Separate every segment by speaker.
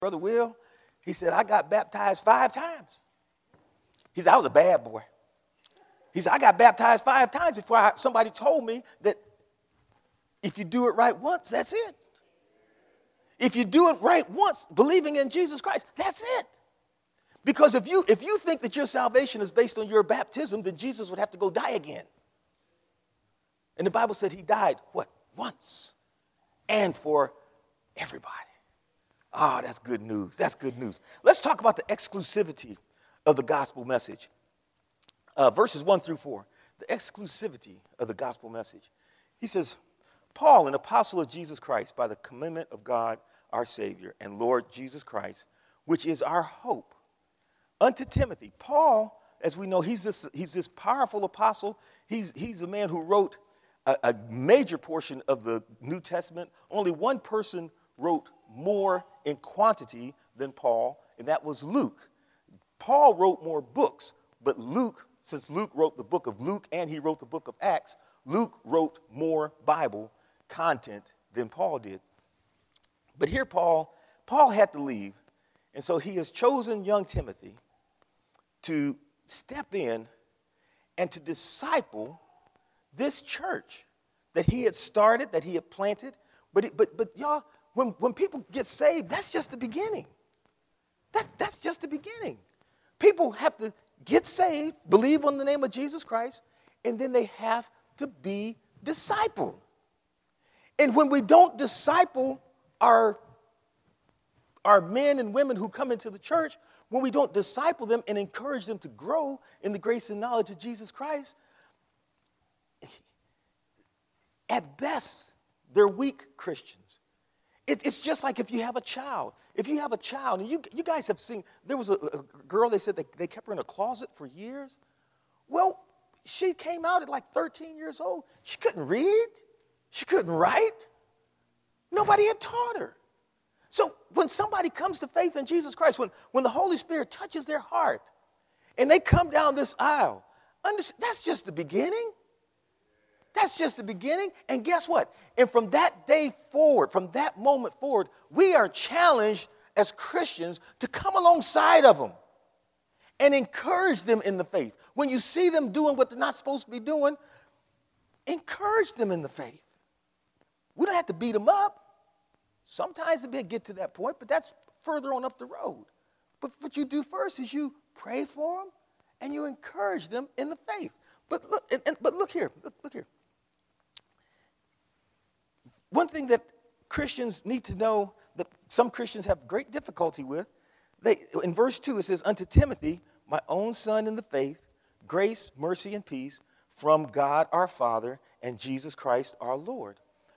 Speaker 1: Brother Will, he said, I got baptized 5 times. He said, I was a bad boy. He said, I got baptized 5 times before somebody told me that if you do it right once, that's it. If you do it right once, believing in Jesus Christ, that's it. Because if you think that your salvation is based on your baptism, then Jesus would have to go die again. And the Bible said he died, what? Once. And for everybody. Oh, that's good news. That's good news. Let's talk about the exclusivity of the gospel message. Verses 1 through 4. The exclusivity of the gospel message. He says, Paul, an apostle of Jesus Christ, by the commandment of God, our Savior, and Lord Jesus Christ, which is our hope, unto Timothy. Paul, as we know, he's this powerful apostle. He's a man who wrote a major portion of the New Testament. Only one person wrote more in quantity than Paul, and that was Luke. Paul wrote more books, but Luke, since Luke wrote the book of Luke and he wrote the book of Acts, Luke wrote more Bible content than Paul did. But here Paul had to leave, and so he has chosen young Timothy to step in and to disciple this church that he had started, that he had planted. But y'all, when people get saved, that's just the beginning. That's just the beginning. People have to get saved, believe on the name of Jesus Christ, and then they have to be discipled. And when we don't disciple our men and women who come into the church, when we don't disciple them and encourage them to grow in the grace and knowledge of Jesus Christ, at best, they're weak Christians. It's just like if you have a child. If you have a child, and you guys have seen, there was a girl, they said they kept her in a closet for years. Well, she came out at like 13 years old. She couldn't read. She couldn't write. Nobody had taught her. So when somebody comes to faith in Jesus Christ, when the Holy Spirit touches their heart, and they come down this aisle, that's just the beginning. That's just the beginning. And guess what? And from that day forward, from that moment forward, we are challenged as Christians to come alongside of them and encourage them in the faith. When you see them doing what they're not supposed to be doing, encourage them in the faith. We don't have to beat them up. Sometimes it may get to that point, but that's further on up the road. But what you do first is you pray for them and you encourage them in the faith. But look here. One thing that Christians need to know that some Christians have great difficulty with, in verse 2 it says, unto Timothy, my own son in the faith, grace, mercy, and peace from God our Father and Jesus Christ our Lord.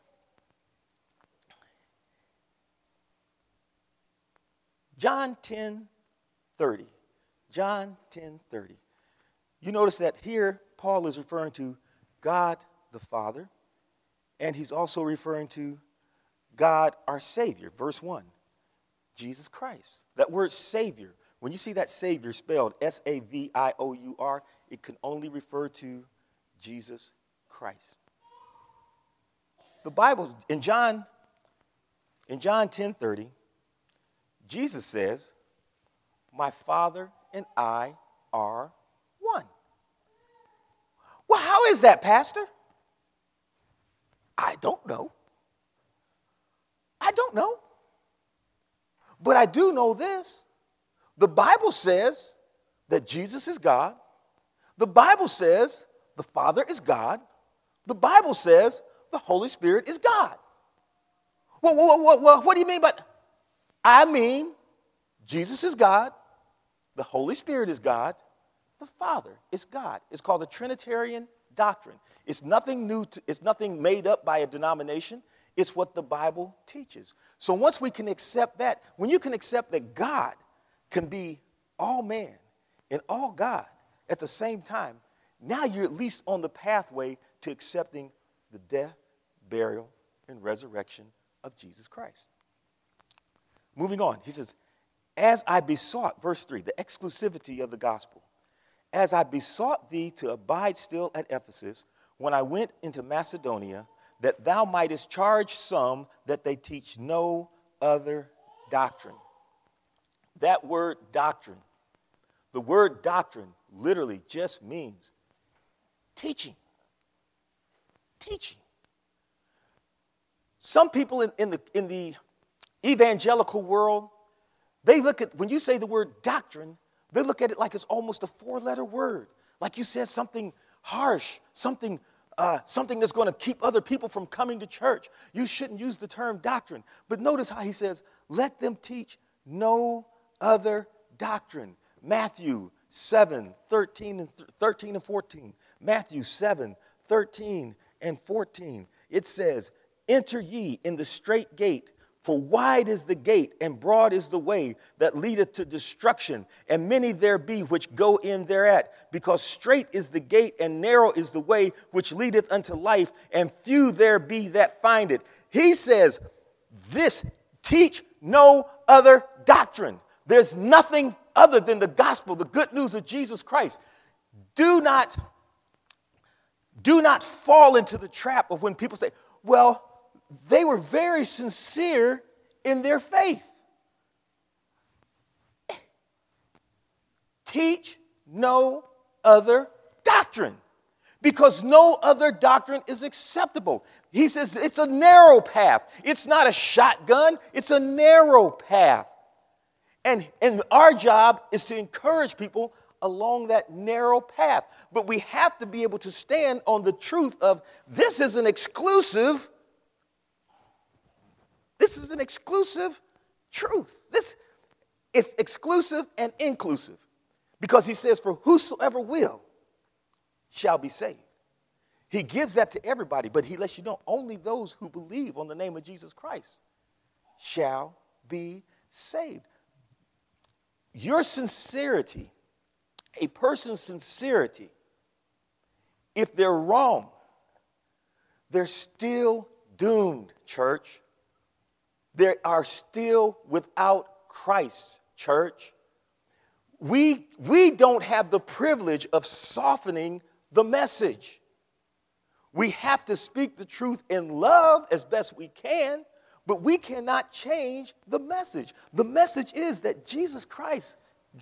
Speaker 1: John 10:30. John 10:30. You notice that here Paul is referring to God the Father, and he's also referring to God our Savior. Verse 1, Jesus Christ. That word Savior, when you see that Savior spelled S-A-V-I-O-U-R, it can only refer to Jesus Christ. The Bible, in John 10:30, Jesus says, my Father and I are one. Well, how is that, Pastor? I don't know. But I do know this. The Bible says that Jesus is God. The Bible says the Father is God. The Bible says the Holy Spirit is God. Well, what do you mean by that? I mean, Jesus is God. The Holy Spirit is God. The Father is God. It's called the Trinitarian doctrine. It's nothing new. It's nothing made up by a denomination. It's what the Bible teaches. So once we can accept that, when you can accept that God can be all man and all God at the same time, now you're at least on the pathway to accepting the death, burial, and resurrection of Jesus Christ. Moving on, he says, as I besought, verse 3, the exclusivity of the gospel. As I besought thee to abide still at Ephesus, when I went into Macedonia, that thou mightest charge some that they teach no other doctrine. That word doctrine, the word doctrine literally just means teaching. Teaching. Some people in the evangelical world, they look at, when you say the word doctrine, they look at it like it's almost a four-letter word. Like you said something harsh, something that's going to keep other people from coming to church. You shouldn't use the term doctrine. But notice how he says, let them teach no other doctrine. Matthew 7:13 and 14. Matthew 7:13 and 14. It says, enter ye in the strait gate, for wide is the gate, and broad is the way that leadeth to destruction, and many there be which go in thereat. Because strait is the gate, and narrow is the way which leadeth unto life, and few there be that find it. He says, this, teach no other doctrine. There's nothing other than the gospel, the good news of Jesus Christ. Do not fall into the trap of when people say, well, they were very sincere in their faith. Teach no other doctrine, because no other doctrine is acceptable. He says it's a narrow path. It's not a shotgun. It's a narrow path. And our job is to encourage people along that narrow path. But we have to be able to stand on the truth of this is an exclusive truth. This is exclusive and inclusive. Because he says, for whosoever will shall be saved. He gives that to everybody, but he lets you know only those who believe on the name of Jesus Christ shall be saved. Your sincerity, a person's sincerity, if they're wrong, they're still doomed, church. They are still without Christ, church. We don't have the privilege of softening the message. We have to speak the truth in love as best we can, but we cannot change the message. The message is that Jesus Christ,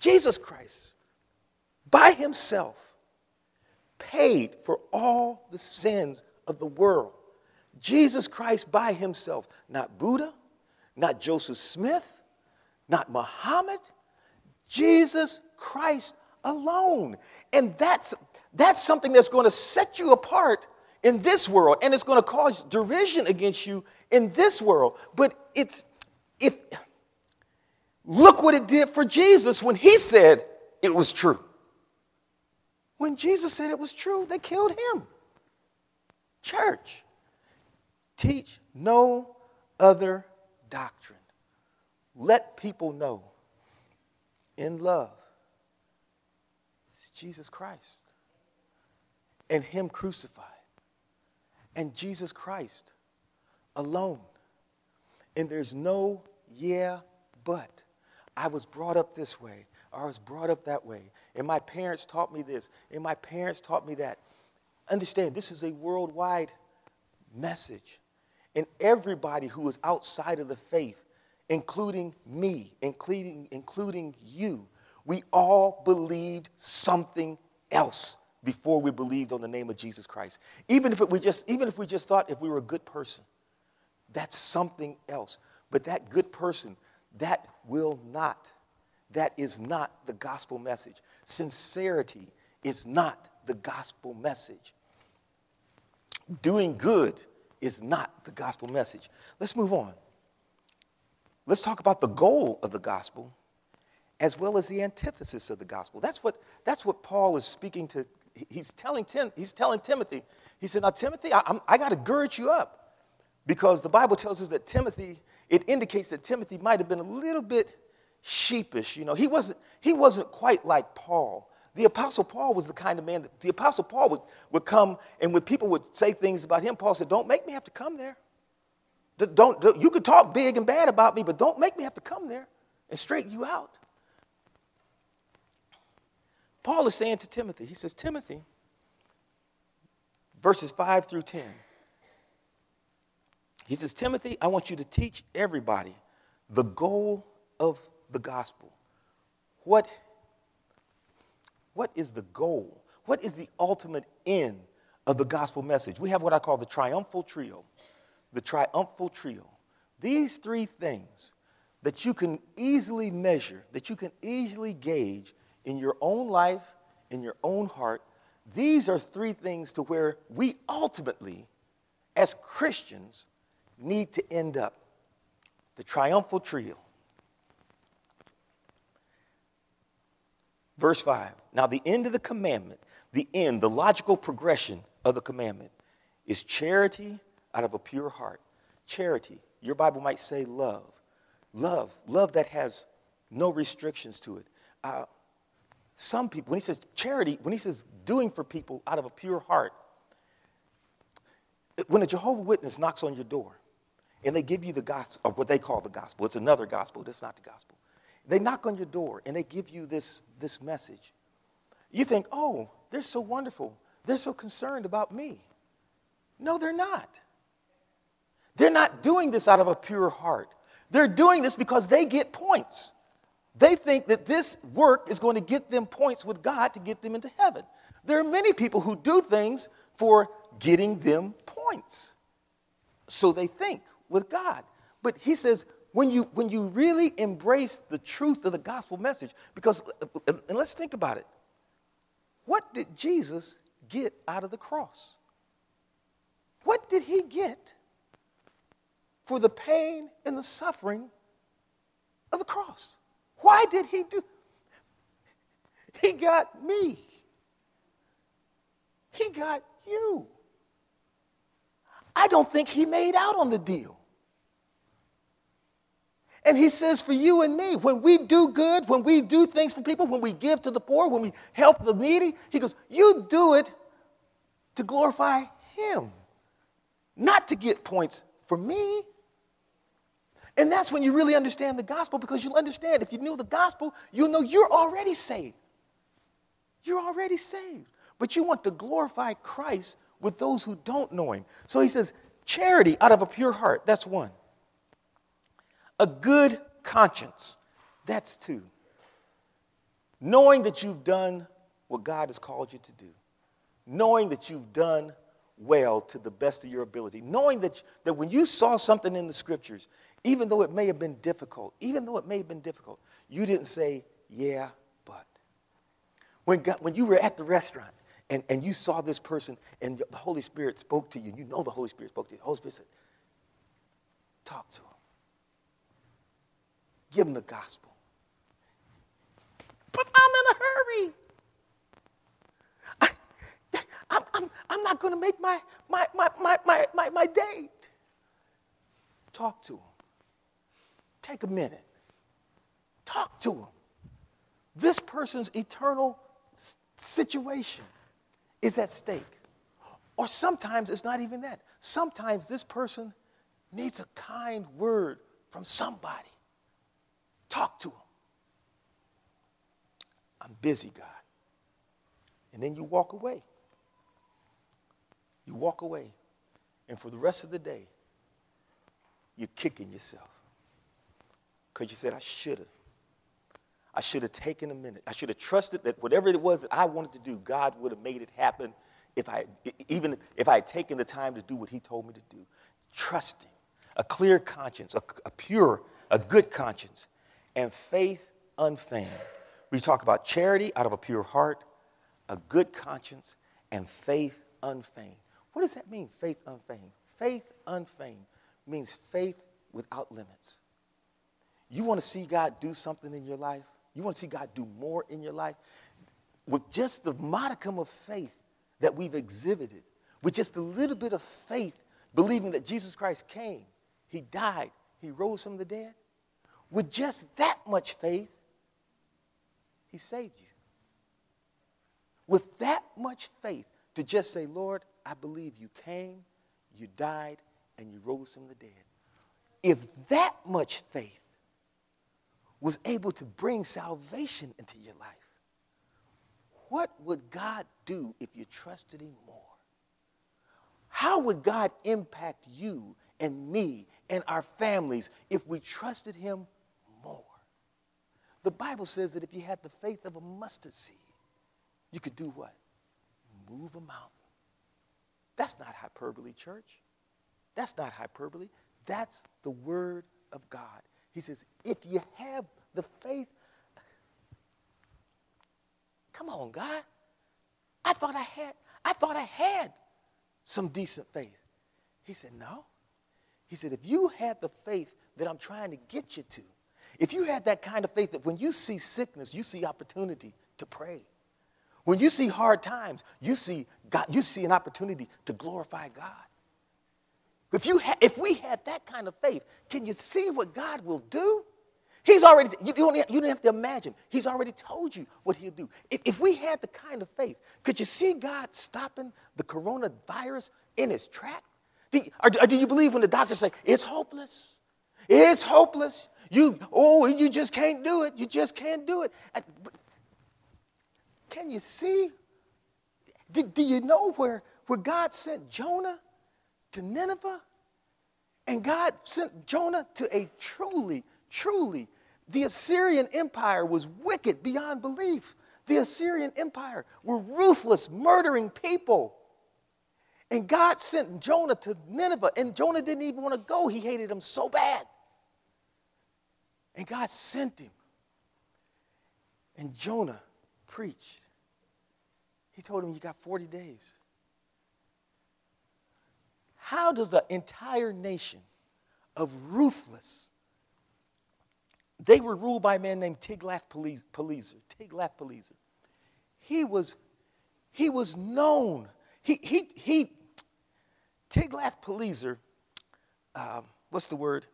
Speaker 1: by himself, paid for all the sins of the world. Jesus Christ by himself, not Buddha, not Joseph Smith, not Muhammad, Jesus Christ alone. And that's something that's going to set you apart in this world, and it's going to cause derision against you in this world. But look what it did for Jesus when he said it was true. When Jesus said it was true, they killed him. Church, teach no other doctrine. Let people know in love it's Jesus Christ and him crucified and Jesus Christ alone. And there's no but. I was brought up this way. I was brought up that way. And my parents taught me this. And my parents taught me that. Understand, this is a worldwide message. And everybody who is outside of the faith, including me, including you, we all believed something else before we believed on the name of Jesus Christ. Even if we just thought if we were a good person, that's something else. But that good person, that is not the gospel message. Sincerity is not the gospel message. Doing good is not the gospel message. Let's move on. Let's talk about the goal of the gospel as well as the antithesis of the gospel. That's what Paul is speaking to. He's telling Timothy. He said, now, Timothy, I got to gird you up. Because the Bible tells us that it indicates that Timothy might have been a little bit sheepish. You know, he wasn't quite like Paul. The Apostle Paul was the kind of man that the Apostle Paul would come, and when people would say things about him, Paul said, don't make me have to come there. You could talk big and bad about me, but don't make me have to come there and straighten you out. Paul is saying to Timothy, he says, Timothy, verses 5 through 10. He says, Timothy, I want you to teach everybody the goal of the gospel. what is the goal? What is the ultimate end of the gospel message? We have what I call the triumphal trio. The triumphal trio. These three things that you can easily measure, that you can easily gauge in your own life, in your own heart, these are three things to where we ultimately, as Christians, need to end up. The triumphal trio. Verse 5. Now the end of the commandment, the logical progression of the commandment is charity out of a pure heart. Charity. Your Bible might say love. Love that has no restrictions to it. Some people, when he says charity, when he says doing for people out of a pure heart, when a Jehovah's Witness knocks on your door and they give you the gospel, or what they call the gospel, it's another gospel, that's not the gospel. They knock on your door and they give you this message. You think, oh, they're so wonderful. They're so concerned about me. No, they're not. They're not doing this out of a pure heart. They're doing this because they get points. They think that this work is going to get them points with God to get them into heaven. There are many people who do things for getting them points. So they think with God. But he says, when you really embrace the truth of the gospel message, because, and let's think about it. What did Jesus get out of the cross? What did he get for the pain and the suffering of the cross? Why did he do? He got me. He got you. I don't think he made out on the deal. And he says for you and me, when we do good, when we do things for people, when we give to the poor, when we help the needy, he goes, you do it to glorify him, not to get points for me. And that's when you really understand the gospel, because you'll understand if you knew the gospel, you'll know you're already saved. You're already saved. But you want to glorify Christ with those who don't know him. So he says, charity out of a pure heart, that's one. A good conscience, that's two. Knowing that you've done what God has called you to do. Knowing that you've done well to the best of your ability. Knowing that when you saw something in the scriptures, even though it may have been difficult, you didn't say, yeah, but. When you were at the restaurant and you saw this person and the Holy Spirit spoke to you, and you know the Holy Spirit spoke to you, the Holy Spirit said, talk to him. Give him the gospel. But I'm in a hurry. I'm not going to make my date. Talk to him. Take a minute. Talk to him. This person's eternal situation is at stake. Or sometimes it's not even that. Sometimes this person needs a kind word from somebody. Talk to him. I'm busy, God. And then you walk away. You walk away. And for the rest of the day, you're kicking yourself. Because you said, I should have taken a minute. I should have trusted that whatever it was that I wanted to do, God would have made it happen even if I had taken the time to do what he told me to do. Trusting, a clear conscience, a good conscience, and faith unfeigned. We talk about charity out of a pure heart, a good conscience, and faith unfeigned. What does that mean, faith unfeigned? Faith unfeigned means faith without limits. You want to see God do something in your life? You want to see God do more in your life? With just the modicum of faith that we've exhibited, with just a little bit of faith, believing that Jesus Christ came, he died, he rose from the dead, with just that much faith, he saved you. With that much faith to just say, Lord, I believe you came, you died, and you rose from the dead. If that much faith was able to bring salvation into your life, what would God do if you trusted him more? How would God impact you and me and our families if we trusted him more? The Bible says that if you had the faith of a mustard seed, you could do what? Move a mountain. That's not hyperbole, church. That's not hyperbole. That's the word of God. He says, if you have the faith, come on, God. I thought I had some decent faith. He said, no. He said, if you had the faith that I'm trying to get you to, if you had that kind of faith that when you see sickness, you see opportunity to pray. When you see hard times, you see God, you see an opportunity to glorify God. If we had that kind of faith, can you see what God will do? He's already, you don't have to imagine. He's already told you what he'll do. If we had the kind of faith, could you see God stopping the coronavirus in its track? Or do you believe when the doctors say, it's hopeless? It's hopeless. You just can't do it. You just can't do it. Can you see? Do you know where God sent Jonah to Nineveh? And God sent Jonah to a truly, the Assyrian Empire was wicked beyond belief. The Assyrian Empire were ruthless, murdering people. And God sent Jonah to Nineveh, and Jonah didn't even want to go. He hated him so bad. And God sent him. And Jonah preached. He told him, you got 40 days. How does the entire nation of ruthless, they were ruled by a man named Tiglath-Pileser. He was known. Tiglath-Pileser, what's the word?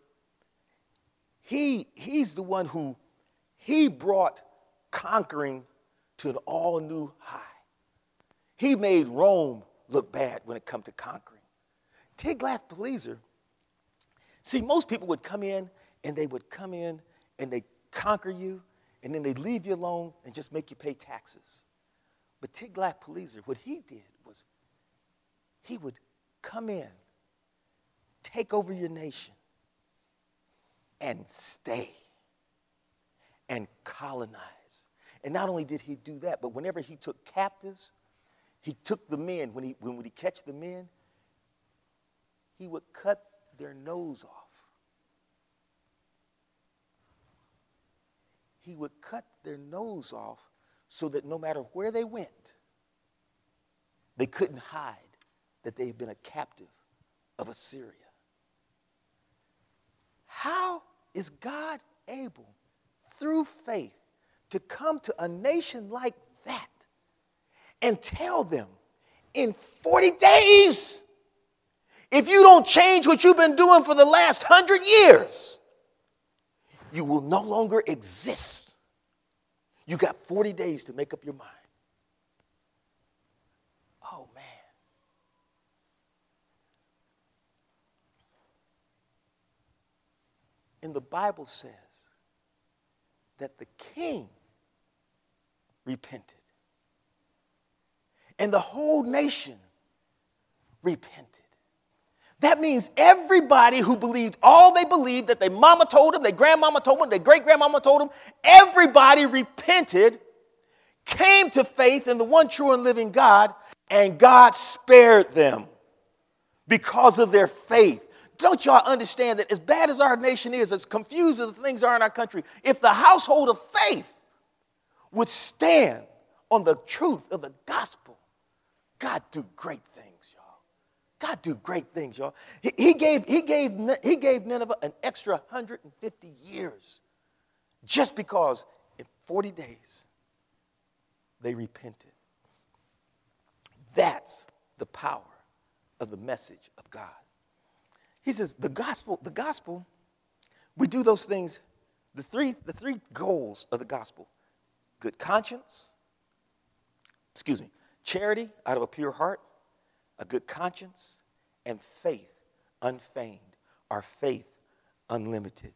Speaker 1: He's the one who he brought conquering to an all-new high. He made Rome look bad when it come to conquering. Tiglath-Pileser, see, most people would come in and they conquer you, and then they leave you alone and just make you pay taxes. But Tiglath-Pileser, what he did was he would come in, take over your nation, and stay and colonize. And not only did he do that, but whenever he took captives, he took the men, when he catch the men, he would cut their nose off. He would cut their nose off so that no matter where they went, they couldn't hide that they had been a captive of Assyria. How is God able, through faith, to come to a nation like that and tell them in 40 days, if you don't change what you've been doing for the last 100 years, you will no longer exist. You got 40 days to make up your mind. Oh, man. And the Bible says that the king repented. And the whole nation repented. That means everybody who believed all they believed, that their mama told them, their grandmama told them, their great-grandmama told them, everybody repented, came to faith in the one true and living God, and God spared them because of their faith. Don't y'all understand that as bad as our nation is, as confused as the things are in our country, if the household of faith would stand on the truth of the gospel, God do great things, y'all. God do great things, y'all. He gave Nineveh an extra 150 years just because in 40 days they repented. That's the power of the message of God. He says the gospel, we do those things, the three goals of the gospel: good conscience, charity out of a pure heart, a good conscience, and faith unfeigned, our faith unlimited.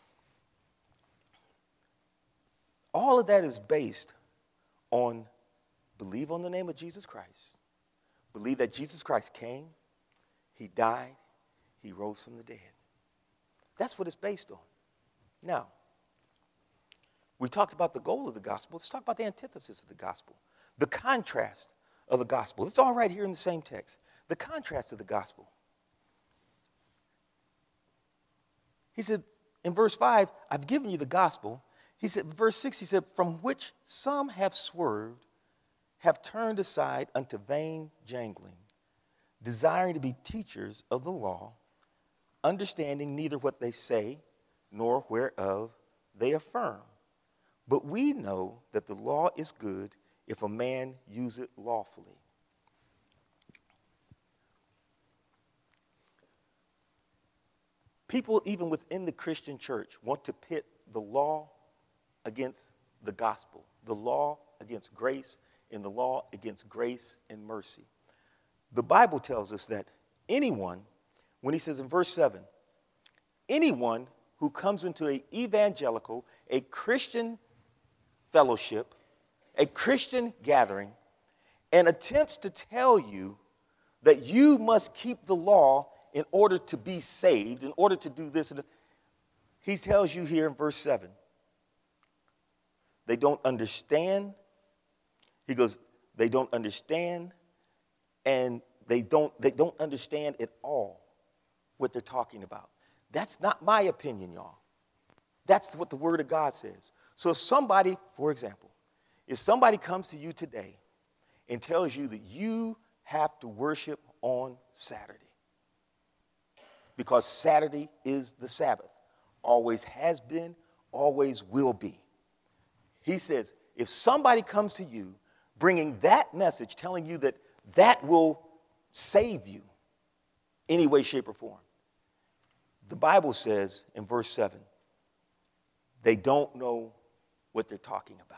Speaker 1: All of that is based on believe on the name of Jesus Christ, believe that Jesus Christ came, he died, he rose from the dead. That's what it's based on. Now, We talked about the goal of the gospel. Let's talk about the antithesis of the gospel, the contrast of the gospel. It's all right here in the same text. The contrast of the gospel. He said in verse 5, I've given you the gospel. He said, verse 6, he said, from which some have swerved, have turned aside unto vain jangling, desiring to be teachers of the law, understanding neither what they say, nor whereof they affirm. But we know that the law is good if a man use it lawfully. People, even within the Christian church, want to pit the law against the gospel, the law against grace, and the law against grace and mercy. The Bible tells us that anyone, when he says in verse 7, anyone who comes into an evangelical, a Christian fellowship, a Christian gathering, and attempts to tell you that you must keep the law in order to be saved, in order to do this, he tells you here in verse 7, they don't understand. He goes, they don't understand, and they don't understand at all what they're talking about. That's not my opinion, y'all. That's what the Word of God says. So if somebody, for example, if somebody comes to you today and tells you that you have to worship on Saturday, because Saturday is the Sabbath, always has been, always will be. He says, if somebody comes to you bringing that message, telling you that that will save you any way, shape, or form, the Bible says in verse 7, they don't know what they're talking about.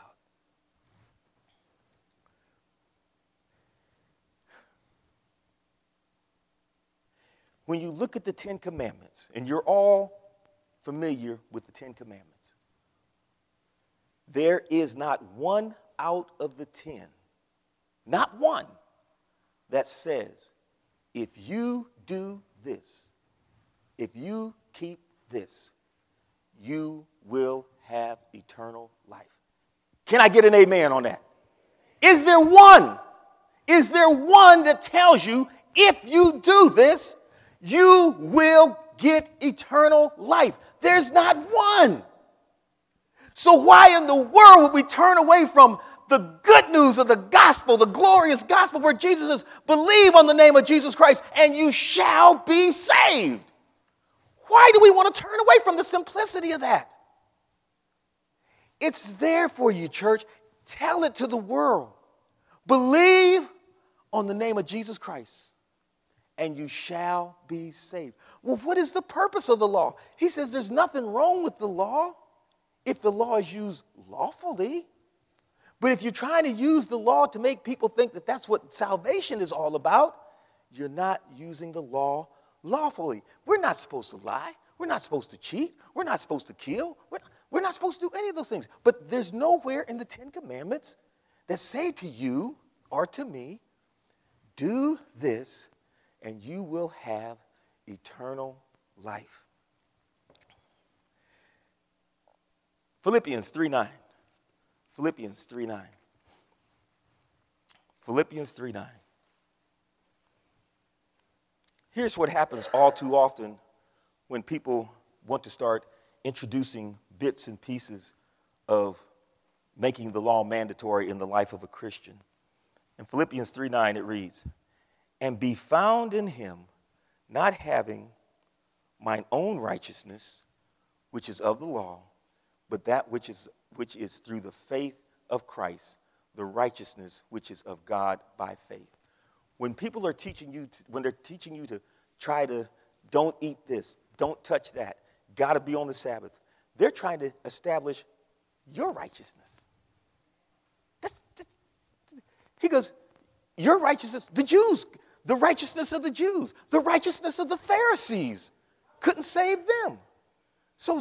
Speaker 1: When you look at the Ten Commandments, and you're all familiar with the Ten Commandments, there is not one out of the 10, not one, that says, if you do this, if you keep this, you will have eternal life. Can I get an amen on that? Is there one? Is there one that tells you, if you do this, you will get eternal life? There's not one. So why in the world would we turn away from the good news of the gospel, the glorious gospel where Jesus says, believe on the name of Jesus Christ and you shall be saved? Why do we want to turn away from the simplicity of that? It's there for you, church. Tell it to the world. Believe on the name of Jesus Christ and you shall be saved. Well, what is the purpose of the law? He says there's nothing wrong with the law if the law is used lawfully. But if you're trying to use the law to make people think that that's what salvation is all about, you're not using the law lawfully. We're not supposed to lie. We're not supposed to cheat. We're not supposed to kill. We're not supposed to do any of those things. But there's nowhere in the Ten Commandments that say to you or to me, do this and you will have eternal life. Philippians 3:9. Philippians 3:9. Philippians 3:9. Here's what happens all too often when people want to start introducing bits and pieces of making the law mandatory in the life of a Christian. In Philippians 3:9 it reads, and be found in him, not having mine own righteousness, which is of the law, but that which is through the faith of Christ, the righteousness which is of God by faith. When people are teaching you, when they're teaching you to try to don't eat this, don't touch that, got to be on the Sabbath, they're trying to establish your righteousness. He goes, your righteousness, the Jews, the righteousness of the Jews, the righteousness of the Pharisees couldn't save them. So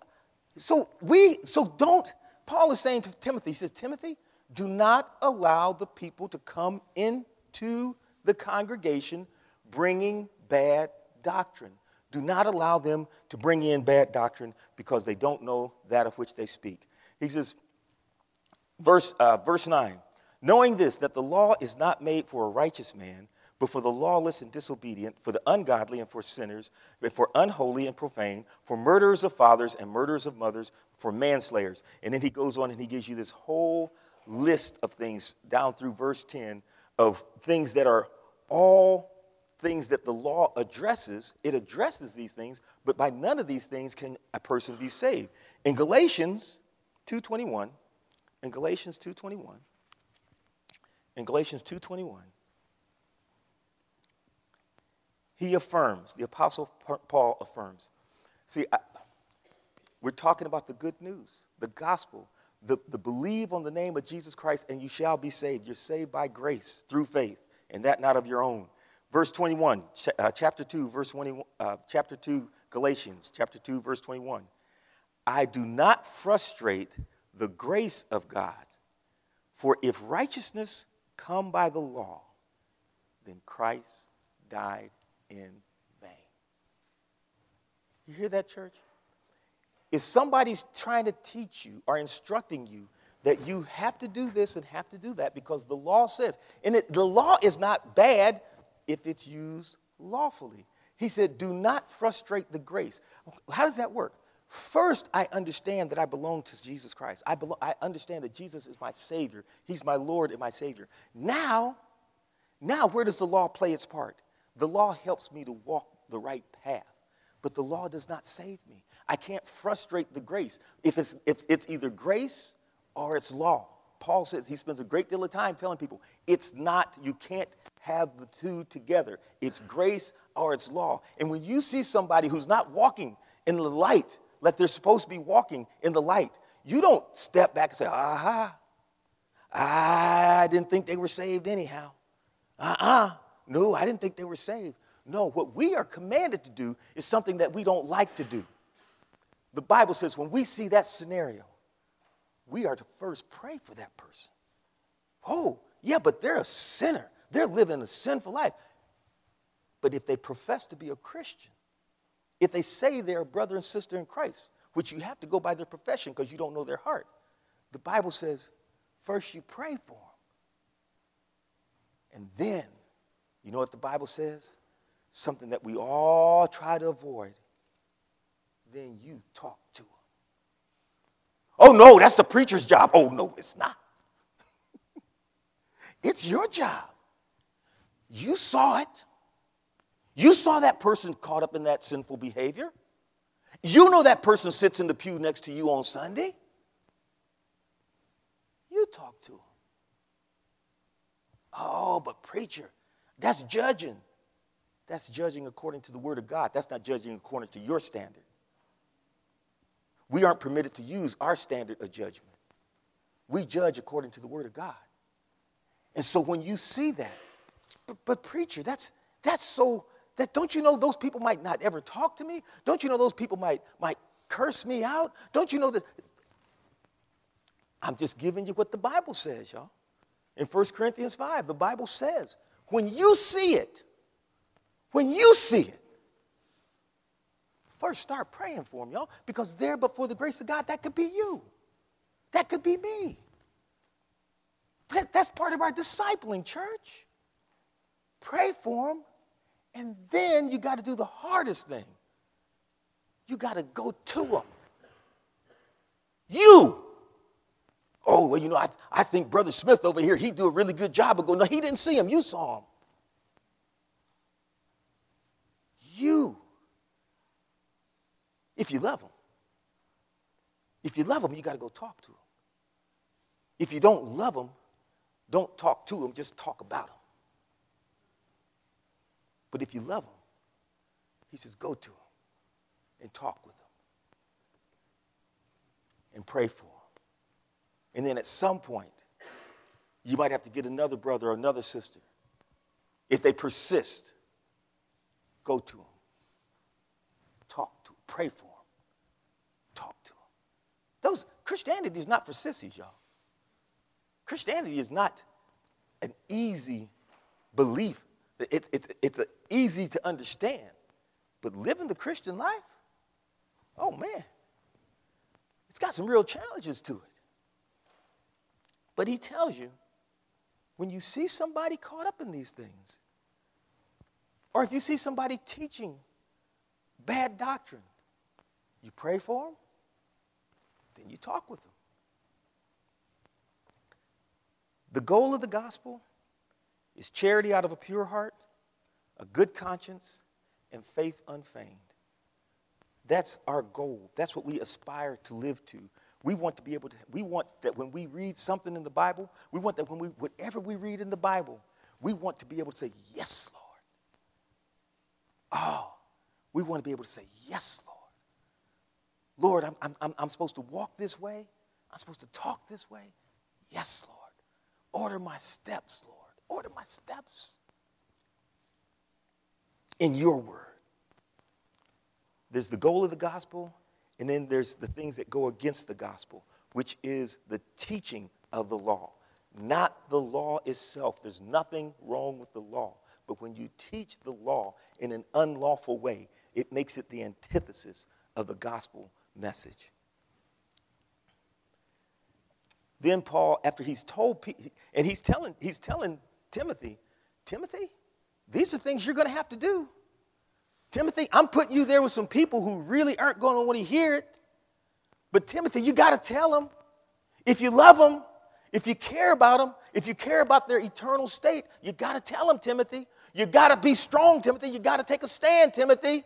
Speaker 1: don't, Paul is saying to Timothy, he says, Timothy, do not allow the people to come into the congregation bringing bad doctrine. Do not allow them to bring in bad doctrine because they don't know that of which they speak. He says, verse 9, knowing this, that the law is not made for a righteous man, but for the lawless and disobedient, for the ungodly and for sinners, but for unholy and profane, for murderers of fathers and murderers of mothers, for manslayers. And then he goes on and he gives you this whole list of things down through verse 10 of things that are all things that the law addresses. It addresses these things, but by none of these things can a person be saved. In Galatians 2:21, in Galatians 2:21, he affirms, the Apostle Paul affirms. See, we're talking about the good news, the gospel, the believe on the name of Jesus Christ and you shall be saved. You're saved by grace through faith, and that not of your own. Verse 21, chapter 2, Galatians, chapter 2, verse 21. I do not frustrate the grace of God, for if righteousness come by the law, then Christ died in vain. You hear that, church? If somebody's trying to teach you or instructing you that you have to do this and have to do that because the law says, and the law is not bad if it's used lawfully. He said, do not frustrate the grace. How does that work? First, I understand that I belong to Jesus Christ. I understand that Jesus is my Savior. He's my Lord and my Savior. Now, where does the law play its part? The law helps me to walk the right path, but the law does not save me. I can't frustrate the grace. If it's either grace or it's law. Paul says, he spends a great deal of time telling people, it's not, you can't have the two together. It's grace or it's law. And when you see somebody who's not walking in the light, like they're supposed to be walking in the light, you don't step back and say, I didn't think they were saved anyhow. No, I didn't think they were saved. No, what we are commanded to do is something that we don't like to do. The Bible says when we see that scenario, we are to first pray for that person. Oh, yeah, but they're a sinner. They're living a sinful life. But if they profess to be a Christian, if they say they're a brother and sister in Christ, which you have to go by their profession because you don't know their heart, the Bible says first you pray for them. And then, you know what the Bible says? Something that we all try to avoid. Then you talk to them. Oh, no, that's the preacher's job. Oh, no, it's not. It's your job. You saw it. You saw that person caught up in that sinful behavior. You know that person sits in the pew next to you on Sunday. You talk to him. Oh, but preacher, that's judging. That's judging according to the word of God. That's not judging according to your standard. We aren't permitted to use our standard of judgment. We judge according to the word of God. And so when you see that, but preacher, that's so, that don't you know those people might not ever talk to me? Don't you know those people might curse me out? Don't you know that? I'm just giving you what the Bible says, y'all. In 1 Corinthians 5, the Bible says, when you see it, first start praying for them, y'all, because there but for the grace of God, that could be you. That could be me. That's part of our discipling, church. Pray for them, and then you got to do the hardest thing. You got to go to them. You. Oh, well, you know, I think Brother Smith over here, he'd do a really good job of going. No, he didn't see him. You saw him. You. If you love him. If you love him, you got to go talk to him. If you don't love him, don't talk to him, just talk about him. But if you love him, he says, go to him and talk with him and pray for him. And then at some point, you might have to get another brother or another sister. If they persist, go to him. Talk to him. Pray for him. Talk to him. Christianity is not for sissies, y'all. Christianity is not an easy belief. It's easy to understand. But living the Christian life, oh man, It's got some real challenges to it. But he tells you, when you see somebody caught up in these things, or if you see somebody teaching bad doctrine, you pray for them, then you talk with them. The goal of the gospel is charity out of a pure heart, a good conscience, and faith unfeigned. That's our goal. That's what we aspire to live to. We want that when we read something in the Bible, we want that whatever we read in the Bible, we want to be able to say, yes, Lord. Oh, we want to be able to say, yes, Lord. Lord, I'm supposed to walk this way. I'm supposed to talk this way. Yes, Lord. Order my steps, Lord. Order my steps in your word. There's the goal of the gospel, and then there's the things that go against the gospel, which is the teaching of the law, not the law itself. There's nothing wrong with the law. But when you teach the law in an unlawful way, it makes it the antithesis of the gospel message. Then Paul, after he's told, and he's telling Timothy, these are things you're going to have to do. Timothy, I'm putting you there with some people who really aren't going to want to hear it. But Timothy, you got to tell them. If you love them, if you care about them, if you care about their eternal state, you got to tell them, Timothy. You got to be strong, Timothy. You got to take a stand, Timothy.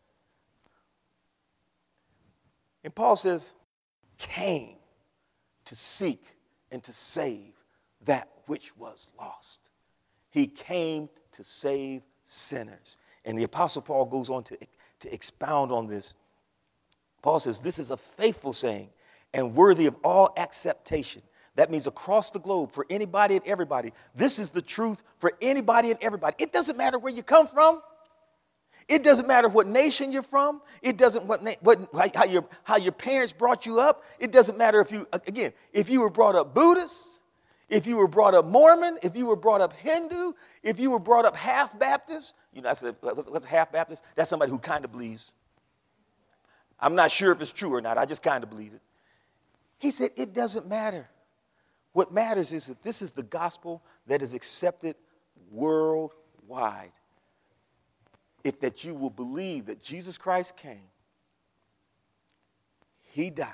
Speaker 1: And Paul says, came to seek and to save that which was lost. He came to save sinners. And the Apostle Paul goes on to expound on this. Paul says, this is a faithful saying and worthy of all acceptation. That means across the globe, for anybody and everybody. This is the truth for anybody and everybody. It doesn't matter where you come from. It doesn't matter what nation you're from. It doesn't how your parents brought you up. It doesn't matter if you were brought up Buddhist, if you were brought up Mormon, if you were brought up Hindu, if you were brought up half Baptist. You know, what's a half Baptist? That's somebody who kind of believes. I'm not sure if it's true or not. I just kind of believe it. He said it doesn't matter. What matters is that this is the gospel that is accepted worldwide. If that you will believe that Jesus Christ came, he died.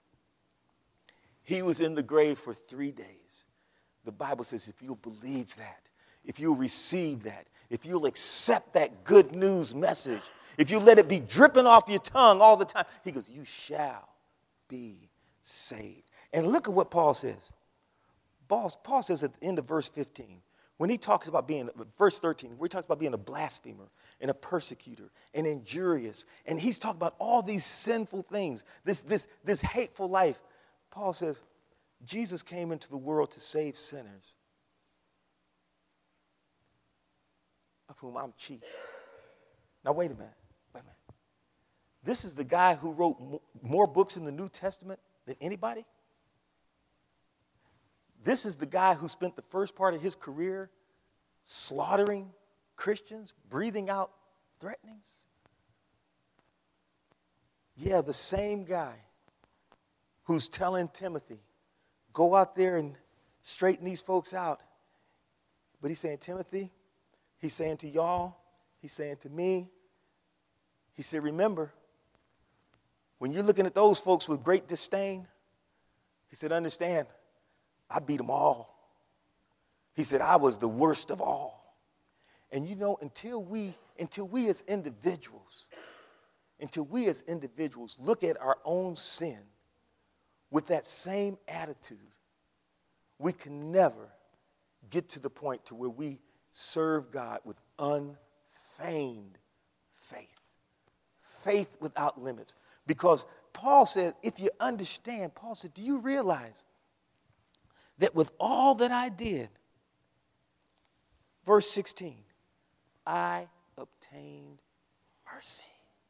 Speaker 1: He was in the grave for 3 days. The Bible says if you'll believe that, if you'll receive that, if you'll accept that good news message, if you let it be dripping off your tongue all the time, he goes, you shall be saved. And look at what Paul says. Paul says at the end of verse 15, when he talks about verse 13, where he talks about being a blasphemer and a persecutor and injurious, and he's talking about all these sinful things, this hateful life. Paul says, Jesus came into the world to save sinners, of whom I'm chief. Now, wait a minute. This is the guy who wrote more books in the New Testament than anybody? This is the guy who spent the first part of his career slaughtering Christians, breathing out threatenings? Yeah, the same guy who's telling Timothy, go out there and straighten these folks out. But he's saying, Timothy, he's saying to y'all, he's saying to me, he said, remember, when you're looking at those folks with great disdain, he said, understand, I beat them all. He said, I was the worst of all. And you know, until we as individuals look at our own sin with that same attitude, we can never get to the point to where we serve God with unfeigned faith. Faith without limits. Because Paul said, if you understand, Paul said, do you realize that with all that I did, verse 16, I obtained mercy.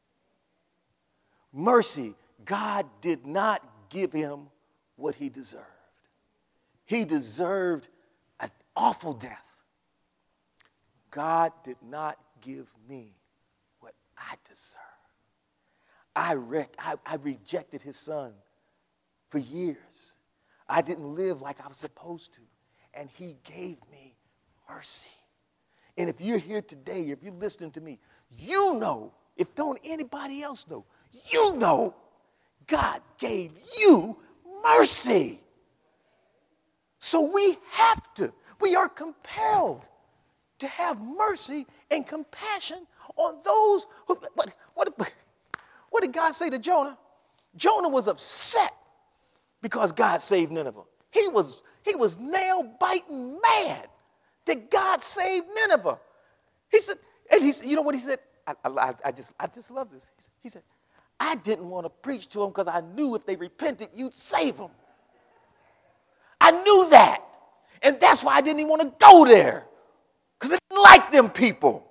Speaker 1: Mercy. God did not give him what he deserved. He deserved an awful death. God did not give me what I deserved. I rejected his son for years. I didn't live like I was supposed to. And he gave me mercy. And if you're here today, if you're listening to me, you know, if don't anybody else know, you know God gave you mercy. So we are compelled to have mercy and compassion on those who, what did God say to Jonah? Jonah was upset because God saved Nineveh. He was nail-biting mad that God saved Nineveh. He said, you know what he said? I just love this. He said, I didn't want to preach to them because I knew if they repented, you'd save them. I knew that. And that's why I didn't even want to go there, because I didn't like them people.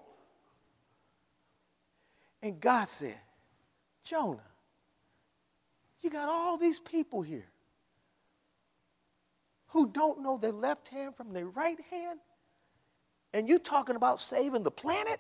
Speaker 1: And God said, Jonah, you got all these people here who don't know their left hand from their right hand, and you talking about saving the planet?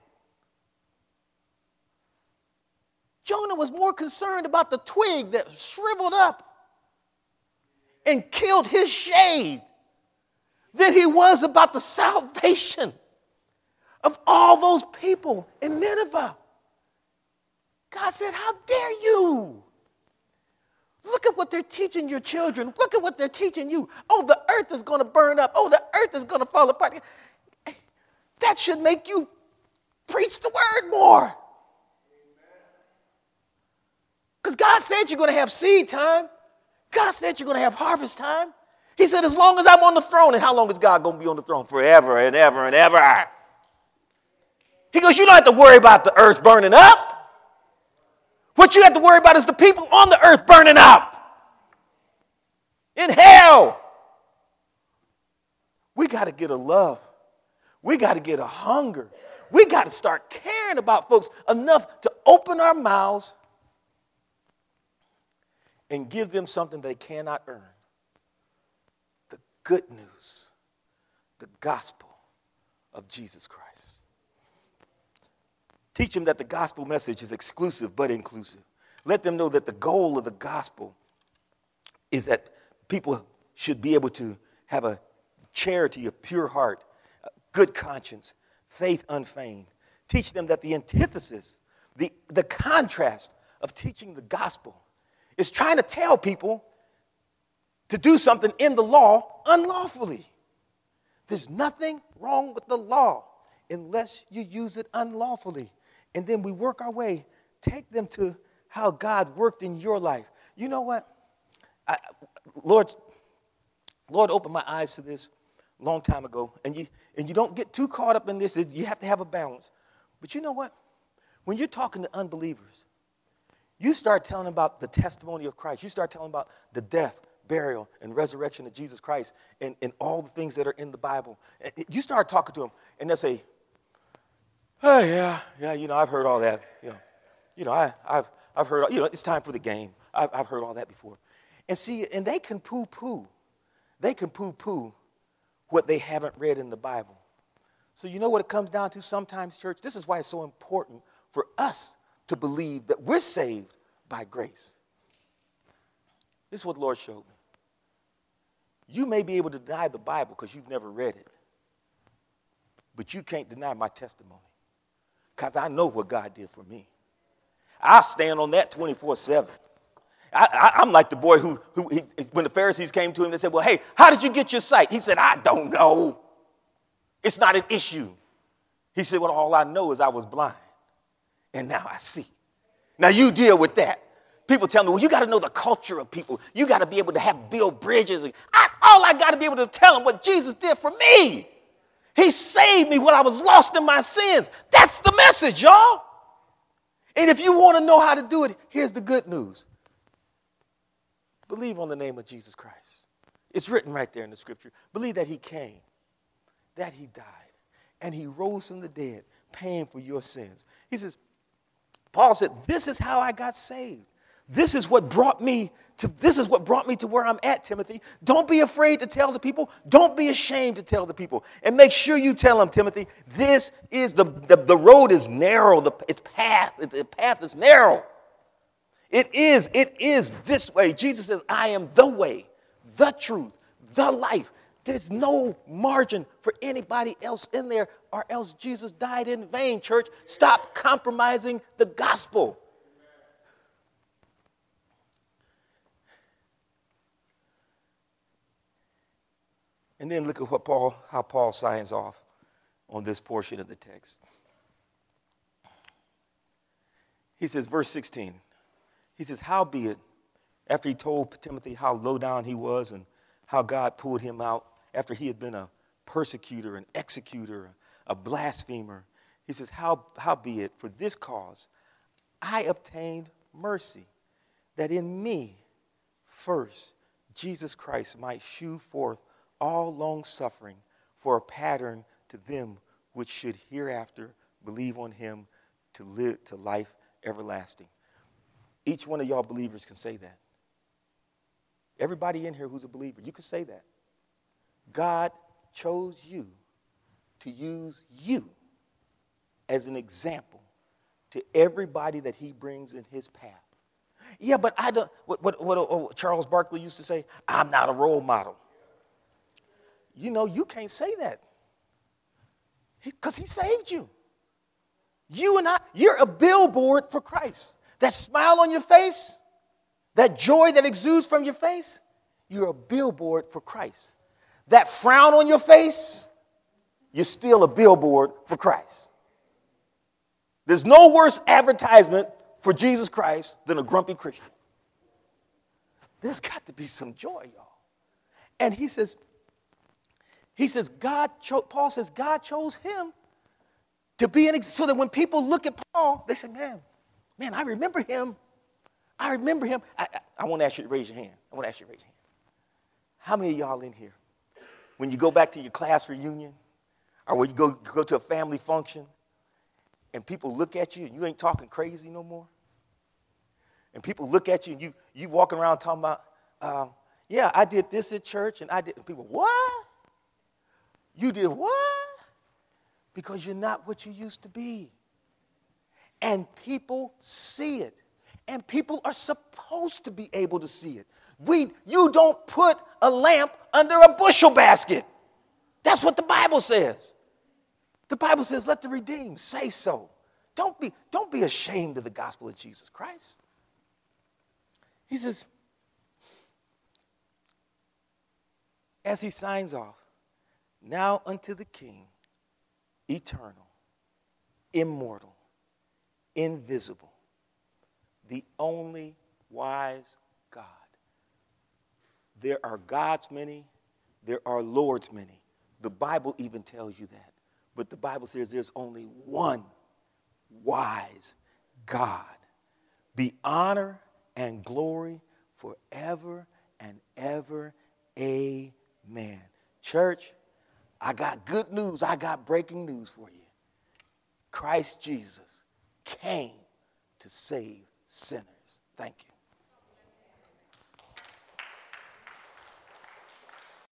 Speaker 1: Jonah was more concerned about the twig that shriveled up and killed his shade than he was about the salvation of all those people in Nineveh. God said, how dare you? Look at what they're teaching your children. Look at what they're teaching you. Oh, the earth is going to burn up. Oh, the earth is going to fall apart. That should make you preach the word more. Because God said you're going to have seed time. God said you're going to have harvest time. He said, as long as I'm on the throne. And how long is God going to be on the throne? Forever and ever and ever. He goes, you don't have to worry about the earth burning up. What you have to worry about is the people on the earth burning up in hell. We got to get a love. We got to get a hunger. We got to start caring about folks enough to open our mouths and give them something they cannot earn. The good news, the gospel of Jesus Christ. Teach them that the gospel message is exclusive but inclusive. Let them know that the goal of the gospel is that people should be able to have a charity of pure heart, a good conscience, faith unfeigned. Teach them that the antithesis, the contrast of teaching the gospel is trying to tell people to do something in the law unlawfully. There's nothing wrong with the law unless you use it unlawfully. And then we work our way, take them to how God worked in your life. You know what? Lord opened my eyes to this a long time ago. And you don't get too caught up in this. You have to have a balance. But you know what? When you're talking to unbelievers, you start telling about the testimony of Christ. You start telling about the death, burial, and resurrection of Jesus Christ and all the things that are in the Bible. You start talking to them, and they'll say, oh, yeah, you know, I've heard all that. I've heard, it's time for the game. I've heard all that before. And see, and they can poo-poo. They can poo-poo what they haven't read in the Bible. So you know what it comes down to sometimes, church? This is why it's so important for us to believe that we're saved by grace. This is what the Lord showed me. You may be able to deny the Bible because you've never read it, but you can't deny my testimony because I know what God did for me. I'll stand on that 24/7. I'm like the boy who when the Pharisees came to him, they said, well, hey, how did you get your sight? He said, I don't know. It's not an issue. He said, well, all I know is I was blind, and now I see. Now you deal with that. People tell me, well, you got to know the culture of people. You got to be able to have build bridges. All I got to be able to tell them what Jesus did for me. He saved me when I was lost in my sins. That's the message, y'all. And if you want to know how to do it, here's the good news. Believe on the name of Jesus Christ. It's written right there in the scripture. Believe that he came, that he died, and he rose from the dead, paying for your sins. He says, Paul said, this is how I got saved. This is what brought me to where I'm at, Timothy. Don't be afraid to tell the people. Don't be ashamed to tell the people. And make sure you tell them, Timothy, this is the road is narrow. The path is narrow. It is this way. Jesus says, I am the way, the truth, the life. There's no margin for anybody else in there, or else Jesus died in vain, church. Stop compromising the gospel. And then look at how Paul signs off on this portion of the text. He says, verse 16, he says, howbeit, after he told Timothy how low down he was and how God pulled him out, after he had been a persecutor, an executor, a blasphemer, he says, howbeit, for this cause I obtained mercy, that in me first Jesus Christ might shew forth all long suffering for a pattern to them which should hereafter believe on him to live to life everlasting. Each one of y'all believers can say that. Everybody in here who's a believer, you can say that. God chose you to use you as an example to everybody that he brings in his path. Yeah, but I don't, what Charles Barkley used to say, I'm not a role model. You know, you can't say that because he saved you. You and I, you're a billboard for Christ. That smile on your face, that joy that exudes from your face, you're a billboard for Christ. That frown on your face, you're still a billboard for Christ. There's no worse advertisement for Jesus Christ than a grumpy Christian. There's got to be some joy, y'all. And he says, Paul says, God chose him to be so that when people look at Paul, they say, man, I remember him. I want to ask you to raise your hand. How many of y'all in here, when you go back to your class reunion, or when you go to a family function, and people look at you and you ain't talking crazy no more? And people look at you and you walking around talking about, yeah, I did this at church, and people, what? You did what? Because you're not what you used to be. And people see it. And people are supposed to be able to see it. You don't put a lamp under a bushel basket. That's what the Bible says. The Bible says, let the redeemed say so. Don't be ashamed of the gospel of Jesus Christ. He says, as he signs off, now unto the King, eternal, immortal, invisible, the only wise God. There are gods many, there are lords many. The Bible even tells you that. But the Bible says there's only one wise God. Be honor and glory forever and ever. Amen. Church, I got good news. I got breaking news for you. Christ Jesus came to save sinners. Thank you.